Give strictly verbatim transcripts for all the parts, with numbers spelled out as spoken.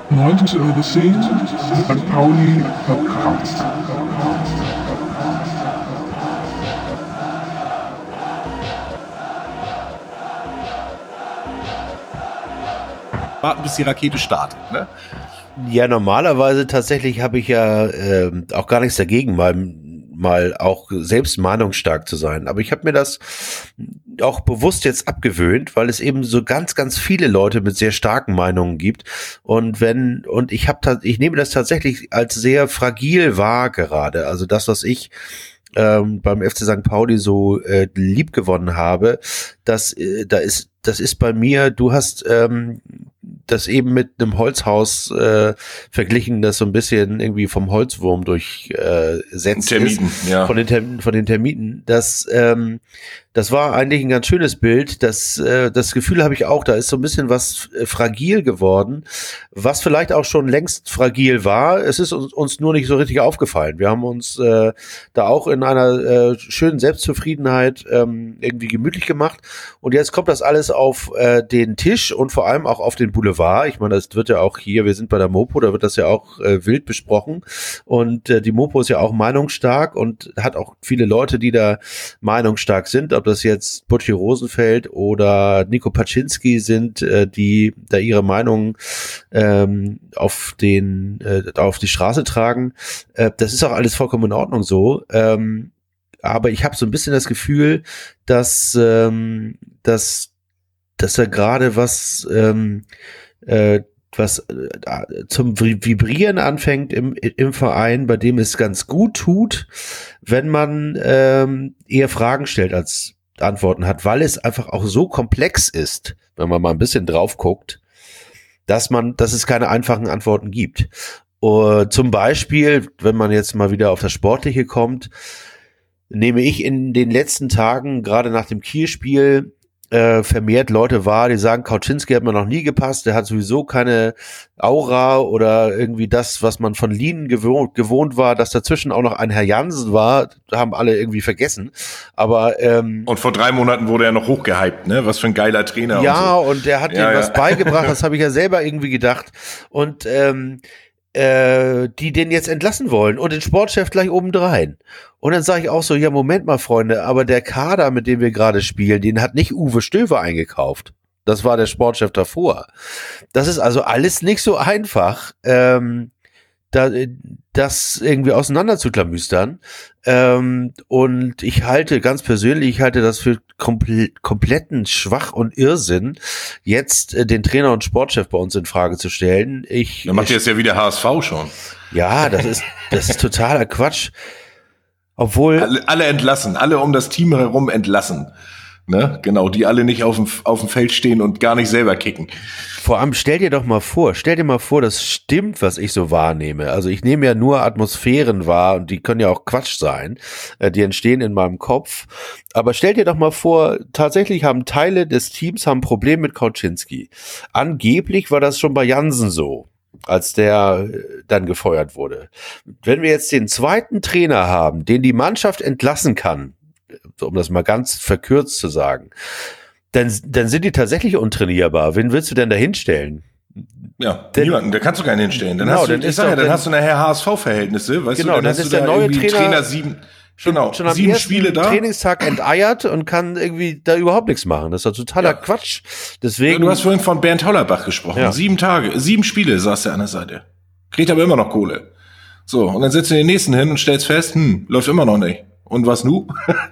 neunzig Euro zehn, Sankt Pauli Podcast. Warten, bis die Rakete startet, ne? Ja, normalerweise tatsächlich habe ich ja äh, auch gar nichts dagegen, mal, mal auch selbst meinungsstark zu sein. Aber ich habe mir das auch bewusst jetzt abgewöhnt, weil es eben so ganz, ganz viele Leute mit sehr starken Meinungen gibt. Und wenn, und ich habe, ich nehme das tatsächlich als sehr fragil wahr gerade. Also das, was ich ähm, beim F C Sankt Pauli so äh, lieb gewonnen habe, das, äh, da ist, das ist bei mir, du hast ähm, das eben mit einem Holzhaus äh, verglichen, das so ein bisschen irgendwie vom Holzwurm durchsetzt äh, ist, ja. von den Term- von den Termiten. Das ähm, das war eigentlich ein ganz schönes Bild. Das äh, das Gefühl habe ich auch, da ist so ein bisschen was äh, fragil geworden, was vielleicht auch schon längst fragil war. Es ist uns, uns nur nicht so richtig aufgefallen. Wir haben uns äh, da auch in einer äh, schönen Selbstzufriedenheit ähm, irgendwie gemütlich gemacht. Und jetzt kommt das alles auf äh, den Tisch und vor allem auch auf den Boulevard. Ich meine, das wird ja auch hier, wir sind bei der Mopo, da wird das ja auch äh, wild besprochen. Und äh, die Mopo ist ja auch meinungsstark und hat auch viele Leute, die da meinungsstark sind. Ob das jetzt Butchi Rosenfeld oder Nico Paczynski sind, äh, die da ihre Meinung ähm, auf den äh, auf die Straße tragen. Äh, das ist auch alles vollkommen in Ordnung so. Ähm, aber ich habe so ein bisschen das Gefühl, dass ähm, dass dass da gerade was ähm, äh, was äh, zum Vibrieren anfängt im im Verein, bei dem es ganz gut tut, wenn man ähm, eher Fragen stellt als Antworten hat, weil es einfach auch so komplex ist, wenn man mal ein bisschen drauf guckt, dass man, dass es keine einfachen Antworten gibt. Uh, zum Beispiel, wenn man jetzt mal wieder auf das Sportliche kommt, nehme ich in den letzten Tagen, gerade nach dem Kiel-Spiel, äh, vermehrt Leute wahr, die sagen, Kauczynski hat mir noch nie gepasst, der hat sowieso keine Aura oder irgendwie das, was man von Lienen gewohnt, gewohnt war, dass dazwischen auch noch ein Herr Jansen war, haben alle irgendwie vergessen. Aber ähm, und vor drei Monaten wurde er noch hochgehypt, ne? Was für ein geiler Trainer. Ja, und, so. und der hat ja, ihm ja. was beigebracht, das habe ich ja selber irgendwie gedacht. Und ähm, äh, die den jetzt entlassen wollen und den Sportchef gleich obendrein. Und dann sage ich auch so, ja, Moment mal, Freunde, aber der Kader, mit dem wir gerade spielen, den hat nicht Uwe Stöver eingekauft. Das war der Sportchef davor. Das ist also alles nicht so einfach, ähm, da, das irgendwie auseinander zu klamüstern. Ähm, und ich halte ganz persönlich, ich halte das für komple- kompletten Schwach und Irrsinn, jetzt äh, den Trainer und Sportchef bei uns in Frage zu stellen. Ich, Dann macht ihr jetzt ja wieder H S V schon. Ja, das ist, das ist totaler Quatsch. Obwohl. Alle, alle entlassen, alle um das Team herum entlassen. Ne? Genau, die alle nicht auf dem, auf dem Feld stehen und gar nicht selber kicken. Vor allem, stell dir doch mal vor, stell dir mal vor, das stimmt, was ich so wahrnehme. Also ich nehme ja nur Atmosphären wahr und die können ja auch Quatsch sein. Die entstehen in meinem Kopf. Aber stell dir doch mal vor, tatsächlich haben Teile des Teams haben ein Problem mit Kauczynski. Angeblich war das schon bei Jansen so, als der dann gefeuert wurde. Wenn wir jetzt den zweiten Trainer haben, den die Mannschaft entlassen kann, um das mal ganz verkürzt zu sagen, dann, dann sind die tatsächlich untrainierbar. Wen willst du denn da hinstellen? Ja, denn, niemanden, da kannst du keinen hinstellen. Dann genau, hast du, dann ich ist sag ja, doch, dann dann, hast du nachher H S V-Verhältnisse, weißt genau, du, dann, dann hast ist du der da neue Trainer, Trainer sieben, schon, genau, schon am sieben ersten Spiele da. Trainingstag enteiert und kann irgendwie da überhaupt nichts machen. Das ist doch totaler ja. Quatsch. Deswegen. Ja, du hast vorhin von Bernd Hollerbach gesprochen. Ja. Sieben Tage, sieben Spiele saß er an der Seite. Kriegt aber immer noch Kohle. So, und dann setzt du den nächsten hin und stellst fest, hm, läuft immer noch nicht. Und was nu?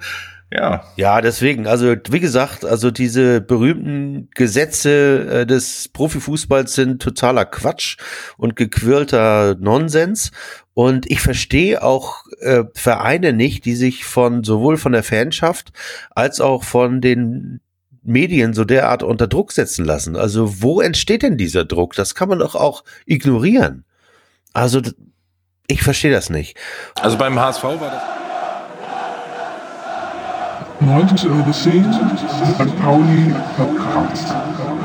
Ja. Ja, deswegen, also wie gesagt, also diese berühmten Gesetze äh, des Profifußballs sind totaler Quatsch und gequirlter Nonsens. Und ich verstehe auch äh, Vereine nicht, die sich von sowohl von der Fanschaft als auch von den Medien so derart unter Druck setzen lassen. Also wo entsteht denn dieser Druck? Das kann man doch auch ignorieren. Also ich verstehe das nicht. Also beim H S V war das neunzig Euro zehn, Sankt Pauli Podcast.